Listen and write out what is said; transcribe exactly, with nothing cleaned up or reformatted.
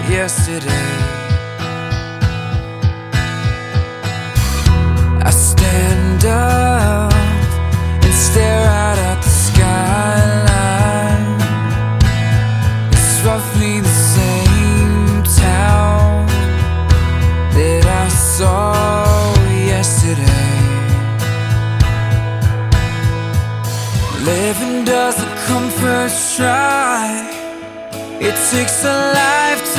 yesterday. I stand up and stare out at the skyline. It's roughly the same town that I saw yesterday. Living doesn't come first try. It takes a lifetime